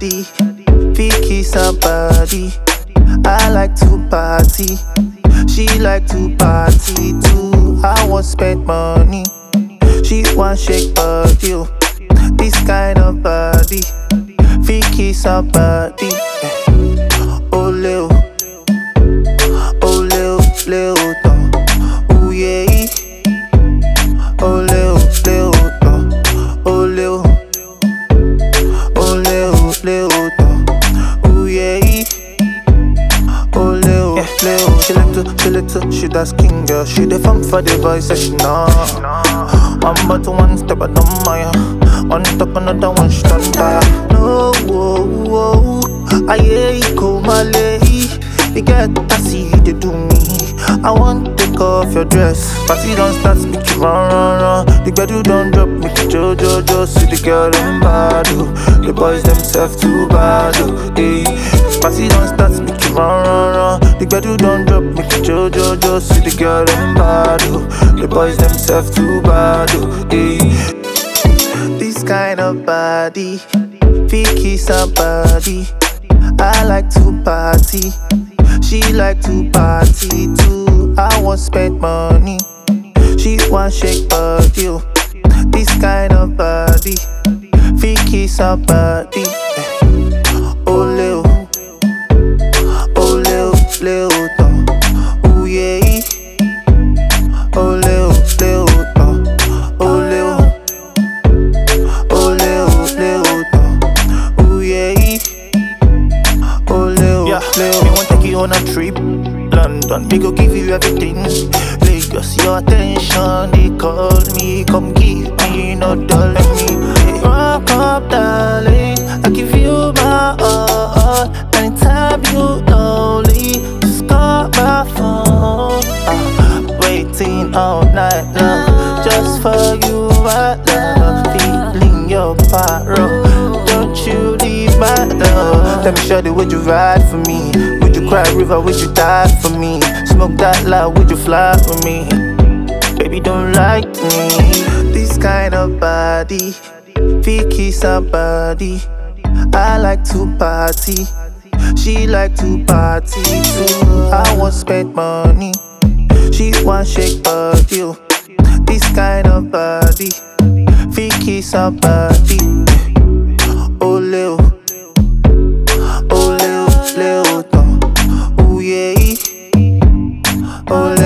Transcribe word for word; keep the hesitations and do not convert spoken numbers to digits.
body, Vicky somebody. I like to party, she like to party too. I want spend money, she want shake body. Oh. This kind of body, Vicky somebody. Oh Leo, oh Leo, Leo, oh yeah. Oh Leo, Leo, oh Leo, oh Leo, Leo, oh yeah. Oh Leo, Leo. She like to, she like to, she that skin girl. She the fun for the boys, so she know. One but one step at the Maya. One top another one, she done tire. No, whoa, whoa. I hear you call my lady. You get to see they do me. I want to take off your dress. Party don't start, make you run, run, run. The bedroom don't drop, make you jo, jo, jo. See the girl them bad, oh. The boys themselves too bad, oh. Hey. Party don't start, make you run, run, run. The bedroom don't drop, make you jo, jo, jo. See the girl them bad, oh. The boys themselves too bad, oh. Hey. This kind of body, Vicky somebody. I like to party, she like to party too. I want spend money, she want shake body. Oh. This kind of body, Vicky somebody. Oh Leo, oh Leo, Leo, oh yeah. Oh Leo, Leo, oh Leo, oh Leo, Leo, oh yeah. Oh Leo, yeah. Leo. Me want take you on a trip, London. Me go give you everything. Lagos, your attention. They call me, come give me, no dollar me. Rock up, darling. I give you my all. Anytime you lonely, just call my phone. I'm waiting all night now, just for you, my love. Feeling your power. Don't you leave my love. Tell me, shawty, would you ride for me? Would you cry river, would you die for me? Smoke that loud, would you fly for me? Baby, don't lie to me. This kind of body, Vicky somebody. I like to party, she like to party too. I want spend money, she want shake body. Oh. This kind of body, Vicky somebody. Oh Leo, oh Leo, Leo, oh yeah. Oh Leo.